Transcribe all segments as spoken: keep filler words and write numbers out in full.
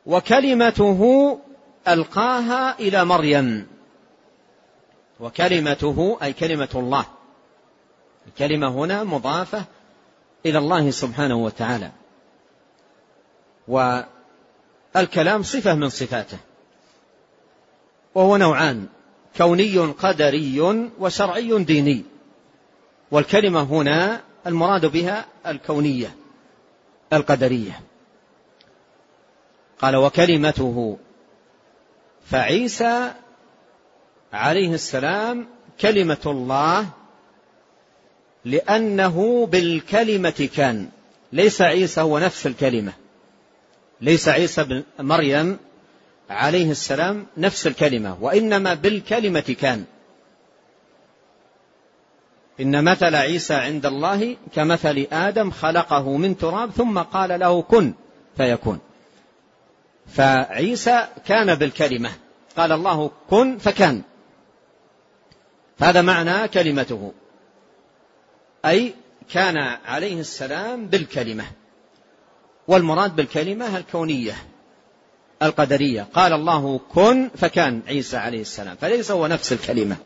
وكلمته ألقاها إلى مريم. وكلمته أي كلمة الله، الكلمة هنا مضافة إلى الله سبحانه وتعالى، والكلام صفة من صفاته، وهو نوعان: كوني قدري وشرعي ديني. والكلمة هنا المراد بها الكونية القدرية. قال وكلمته، فعيسى عليه السلام كلمة الله لأنه بالكلمة كان، ليس عيسى هو نفس الكلمة، ليس عيسى بن مريم عليه السلام نفس الكلمة، وإنما بالكلمة كان. إن مثل عيسى عند الله كمثل آدم خلقه من تراب ثم قال له كن فيكون. فعيسى كان بالكلمة، قال الله كن فكان، هذا معنى كلمته، أي كان عليه السلام بالكلمة. والمراد بالكلمة الكونية القدرية، قال الله كن فكان عيسى عليه السلام، فليس هو نفس الكلمة.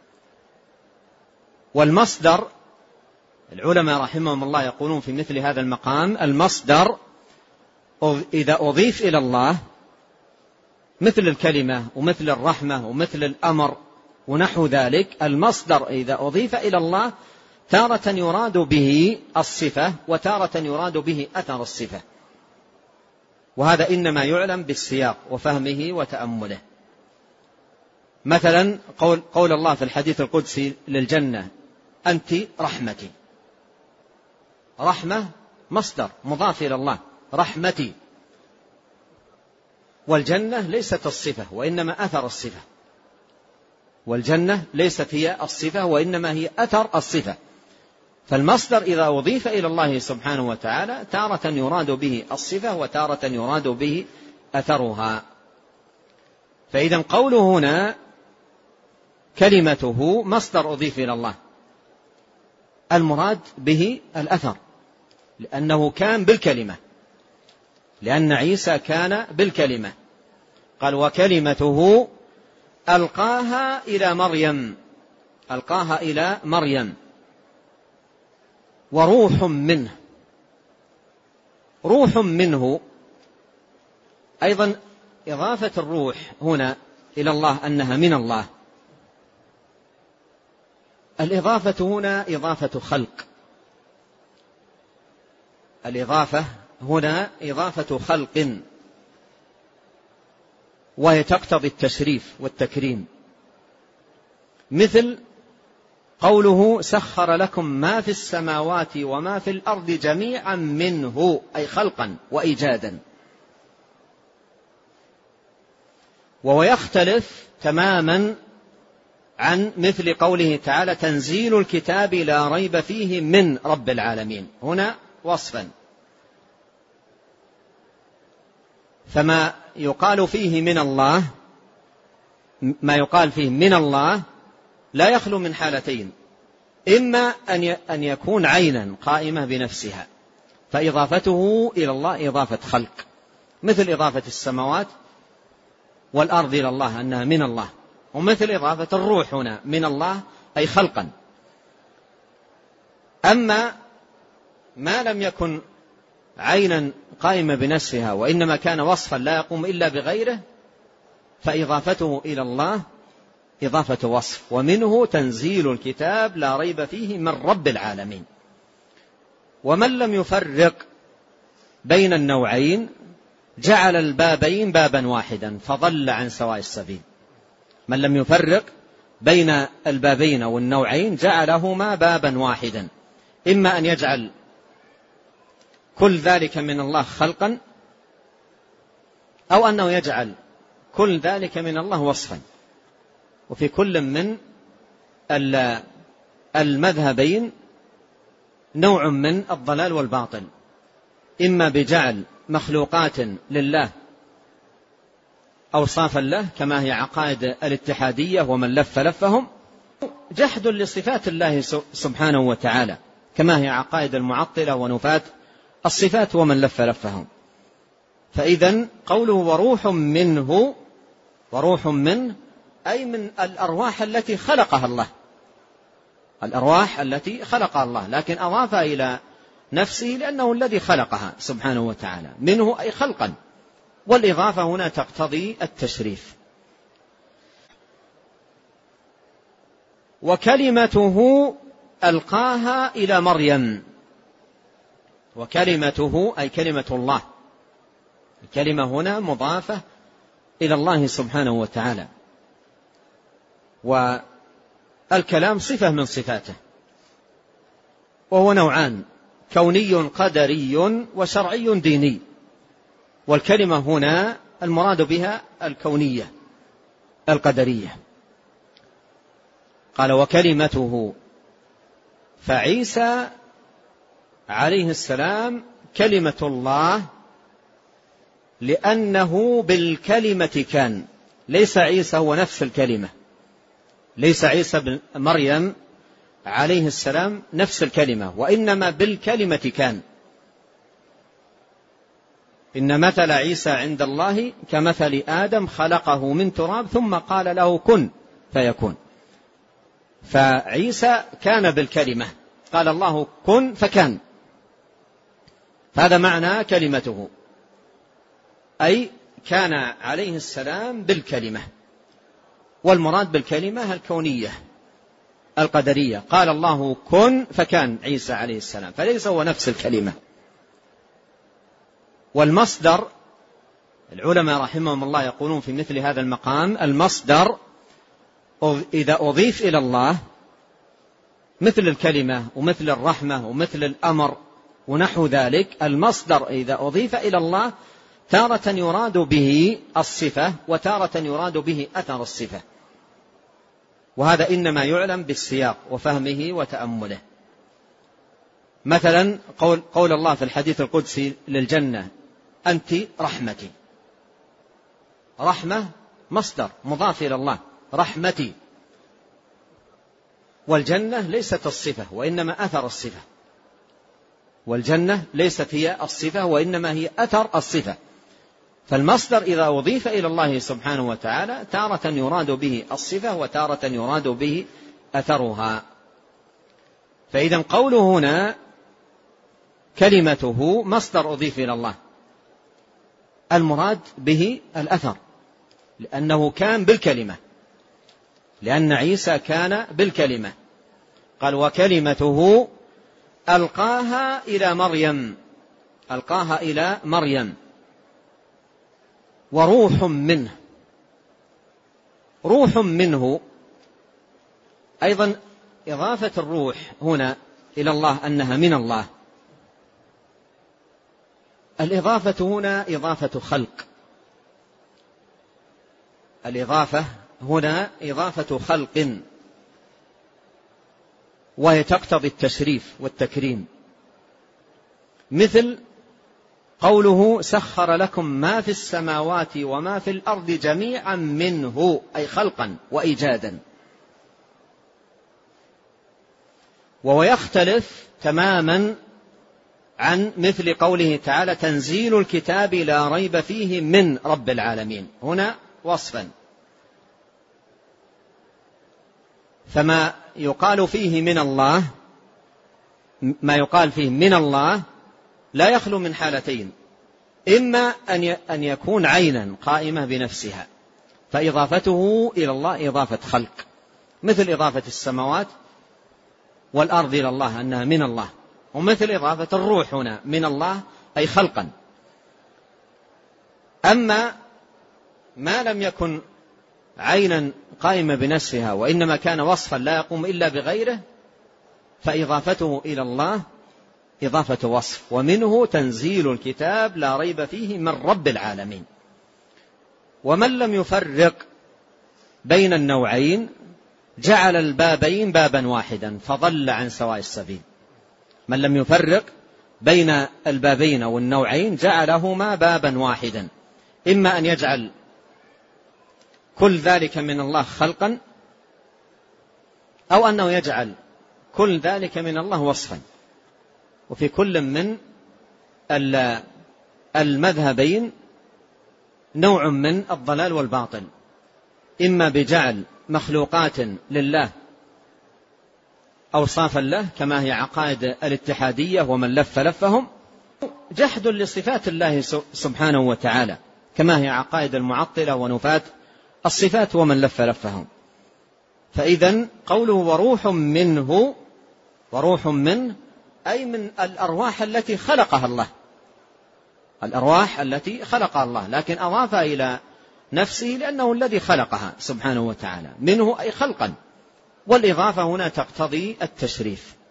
والمصدر، العلماء رحمهم الله يقولون في مثل هذا المقام: المصدر إذا أضيف إلى الله مثل الكلمة ومثل الرحمة ومثل الأمر ونحو ذلك، المصدر إذا أضيف إلى الله تارة يراد به الصفة وتارة يراد به أثر الصفة، وهذا إنما يعلم بالسياق وفهمه وتأمله. مثلا قول, قول الله في الحديث القدسي للجنة: أنت رحمتي. رحمة مصدر مضاف إلى الله، رحمتي. والجنة ليست الصفة وإنما أثر الصفة، والجنة ليست هي الصفة وإنما هي أثر الصفة. فالمصدر إذا أضيف إلى الله سبحانه وتعالى تارة يراد به الصفة وتارة يراد به أثرها. فإذا قوله هنا كلمته مصدر أضيف إلى الله، المراد به الأثر، لأنه كان بالكلمة، لأن عيسى كان بالكلمة. قال وكلمته ألقاها إلى مريم، ألقاها إلى مريم، وروح منه. روح منه أيضا إضافة الروح هنا إلى الله أنها من الله، الإضافة هنا إضافة خلق، الإضافة هنا إضافة خلق، وهي تقتضي التشريف والتكريم، مثل قوله سخر لكم ما في السماوات وما في الأرض جميعا منه، أي خلقا وإيجادا. وهو يختلف تماما عن مثل قوله تعالى تنزيل الكتاب لا ريب فيه من رب العالمين، هنا وصفا. فما يقال فيه من الله، ما يقال فيه من الله لا يخلو من حالتين: إما أن يكون عينا قائمة بنفسها، فإضافته إلى الله إضافة خلق، مثل إضافة السماوات والأرض إلى الله أنها من الله، ومثل إضافة الروح هنا من الله أي خلقا. أما ما لم يكن عينا قائمة بنفسها وإنما كان وصفا لا يقوم إلا بغيره، فإضافته إلى الله إضافة وصف، ومنه تنزيل الكتاب لا ريب فيه من رب العالمين. ومن لم يفرق بين النوعين جعل البابين بابا واحدا فضل عن سواء السبيل. من لم يفرق بين البابين والنوعين جعلهما بابا واحدا، إما أن يجعل كل ذلك من الله خلقا، أو أنه يجعل كل ذلك من الله وصفا. وفي كل من المذهبين نوع من الضلال والباطل، إما بجعل مخلوقات لله أوصافا له كما هي عقائد الاتحادية ومن لف لفهم، جحد لصفات الله سبحانه وتعالى كما هي عقائد المعطلة ونفاة الصفات ومن لف لفهم. فإذن قوله وروح منه، وروح منه أي من الأرواح التي خلقها الله، الأرواح التي خلقها الله، لكن أضاف إلى نفسه لأنه الذي خلقها سبحانه وتعالى، منه أي خلقا، والإضافة هنا تقتضي التشريف. وكلمته ألقاها إلى مريم، وكلمته أي كلمة الله، الكلمة هنا مضافة إلى الله سبحانه وتعالى، والكلام صفة من صفاته، وهو نوعان: كوني قدري وشرعي ديني. والكلمة هنا المراد بها الكونية القدرية. قال وكلمته، فعيسى عليه السلام كلمة الله لأنه بالكلمة كان، ليس عيسى هو نفس الكلمة، ليس عيسى بن مريم عليه السلام نفس الكلمة، وإنما بالكلمة كان. إن مثل عيسى عند الله كمثل آدم خلقه من تراب ثم قال له كن فيكون. فعيسى كان بالكلمة، قال الله كن فكان، هذا معنى كلمته، أي كان عليه السلام بالكلمة. والمراد بالكلمة الكونية القدرية، قال الله كن فكان عيسى عليه السلام، فليس هو نفس الكلمة. والمصدر، العلماء رحمهم الله يقولون في مثل هذا المقام: المصدر إذا أضيف إلى الله مثل الكلمة ومثل الرحمة ومثل الأمر ونحو ذلك، المصدر إذا أضيف إلى الله تارة يراد به الصفة وتارة يراد به أثر الصفة، وهذا إنما يعلم بالسياق وفهمه وتأمله. مثلا قول, قول الله في الحديث القدسي للجنة: أنت رحمتي. رحمة مصدر مضاف إلى الله، رحمتي. والجنة ليست الصفة وإنما أثر الصفة، والجنة ليست هي الصفة وإنما هي أثر الصفة. فالمصدر إذا أضيف إلى الله سبحانه وتعالى تارة يراد به الصفة وتارة يراد به أثرها. فإذا قوله هنا كلمته مصدر أضيف إلى الله، المراد به الأثر، لأنه كان بالكلمة، لأن عيسى كان بالكلمة. قال وكلمته ألقاها إلى مريم، ألقاها إلى مريم. وروح منه، روح منه أيضا إضافة الروح هنا إلى الله أنها من الله. الإضافة هنا إضافة خلق، الإضافة هنا إضافة خلق، وهي تقتضي التشريف والتكريم، مثل قوله سخر لكم ما في السماوات وما في الأرض جميعا منه، أي خلقا وإيجادا. وهو يختلف تماما عن مثل قوله تعالى تنزيل الكتاب لا ريب فيه من رب العالمين، هنا وصفا. فما يقال فيه من الله، ما يقال فيه من الله لا يخلو من حالتين: إما أن يكون عينا قائمة بنفسها فإضافته إلى الله إضافة خلق، مثل إضافة السماوات والأرض إلى الله أنها من الله، ومثل إضافة الروح هنا من الله أي خلقا. أما ما لم يكن عينا قائمة بنفسها وإنما كان وصفا لا يقوم إلا بغيره، فإضافته إلى الله إضافة وصف، ومنه تنزيل الكتاب لا ريب فيه من رب العالمين. ومن لم يفرق بين النوعين جعل البابين بابا واحدا فضل عن سواء السبيل. من لم يفرق بين البابين والنوعين جعلهما بابا واحدا، إما أن يجعل كل ذلك من الله خلقا، أو أنه يجعل كل ذلك من الله وصفا. وفي كل من المذهبين نوع من الضلال والباطل، إما بجعل مخلوقات لله أوصافا له كما هي عقائد الاتحادية ومن لف لفهم، جحد لصفات الله سبحانه وتعالى كما هي عقائد المعطلة ونفاة الصفات ومن لف لفهم. فإذن قوله وروح منه، وروح منه أي من الأرواح التي خلقها الله، الأرواح التي خلقها الله، لكن أضاف إلى نفسه لأنه الذي خلقها سبحانه وتعالى، منه أي خلقا، والإضافة هنا تقتضي التشريف.